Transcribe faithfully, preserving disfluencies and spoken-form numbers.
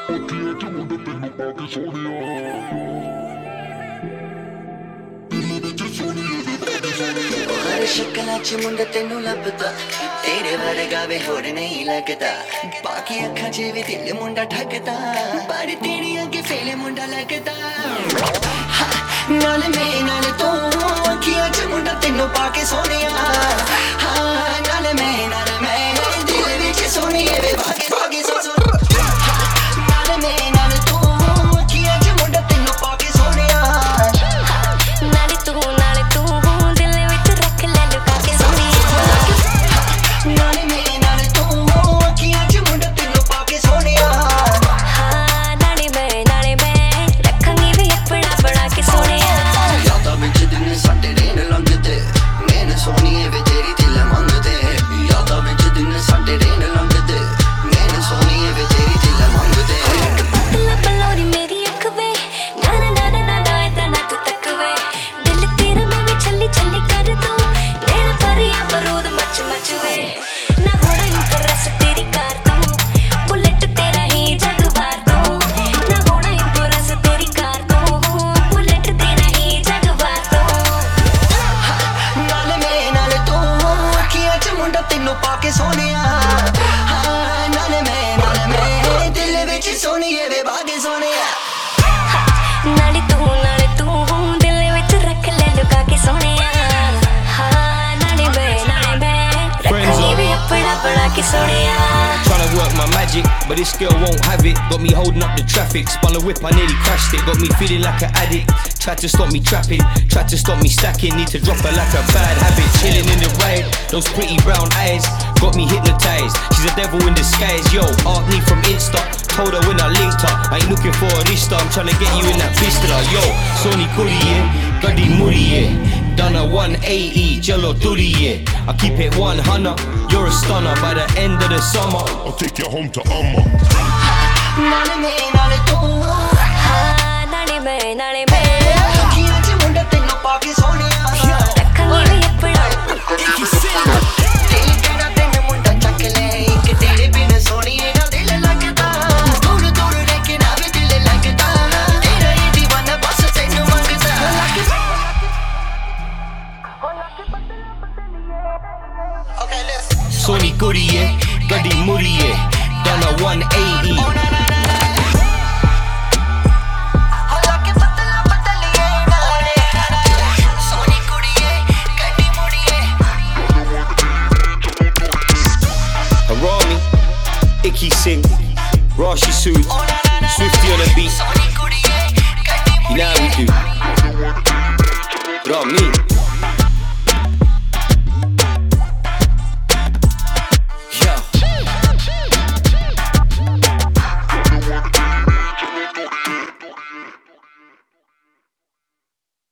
ਅੱਖੀਆਂ 'ਚ ਮੁੰਡਾ ਤੈਨੂੰ ਪਾ ਕੇ ਸੋਹਣਿਆ ਦਿਲ ਵਿੱਚ ਸੋਹਣੀਏ ਵੇ ਪਾ ਕੇ ਸੋਹਣਿਆ हर शक्लां च मुंडा तेनू लभदा तेरे वर्गा वे होर नहीं लगदा बाकी अखां च भी दिल मुंडा ठगदा पर तेरी अगे फेल मुंडा लगदा नाल मैं नाल तू अखियां च मुंडा तेनू पाके सोहणिया हाँ नाल मैं नाल मैं दिल विच सोहणिए वे भागे भागे सो सो नाल मैं नाल तू अखियां च मुंडा तेनू पाके सोहणिया नाले तू नाले तू दिल विच रख ले लुका के सोहणिया नाले मैं नाले तू अखियां च मुंडा तेनू पाके सोहणिया हाँ नाले मैं नाले मैं रखांगी वे अपना बना के सोहणिया यादां विच दिन साडे रेन लंघदे मैन सोहणिए वे तेरी दिल मंगदे यादां विच दिन साडे रेन लंघदे मैन सोहणिए वे तेरी दिल मंगदे पतला पलोरी मेरी अख वे ना ना ना ना ना ना इतना ना तू तक वे दिल तेरा मैं भी छल्ली छल्ली कर दूं नैना परिया बरूद मच मच वे ना होना इंप्रेस तेरी कार तू बुलेट तेरा ही जगवार तू ना होना इंप्रेस तेरी कार तू बुलेट तेरा ही जगवार तू नाले मैं नाले तू अखियां च मुंडा तेनू पाके सोहणिया हाँ नाले मैं नाले मैं दिल विच सोहणिए वे भागे सोहणिया नाले तू नाले तू दिल विच रख ले लुका के सोहणिया हाँ नाले मैं नाले मैं रखांगी वे अपना बना के सोहणिया Tryna work my magic, but this girl won't have it. Got me holding up the traffic, spun a whip, I nearly crashed it. Got me feeling like an addict, tried to stop me trapping, tried to stop me stacking. Need to drop her like a bad habit. Chilling in the ride, those pretty brown eyes got me hypnotized. She's a devil in disguise, yo. Art me from Insta, told her when I linked her I ain't looking for a rista, I'm tryna get you in that pistol. Yo, Sony Kuri, yeah, Gadi Muri, yeah. Done a one eighty, Jello Duri, yeah. I keep it one hundred, you're a stunner. By the end of the summer I'll take you home to Amma नाले मैं नाले तू हाँ नाले मैं नाले मैं अखियां च मुंडा तेनू पाके सोहणिया रखांगी वे अपना दिल तेरा तेन मुंडा चक ले इक तेरे बिन सोहणिए ना दिल लगदा दूर दूर रह के ना वे दिल लगदा तेरा ये दीवाना बस तेनू मंगदा Okay, listen. Sony Kuri, yeah, Gadi Muri, yeah. Done a one eighty. Harami, Icky Singh, Rashi Sood, Swifty on the beat. You know how we do. But I mean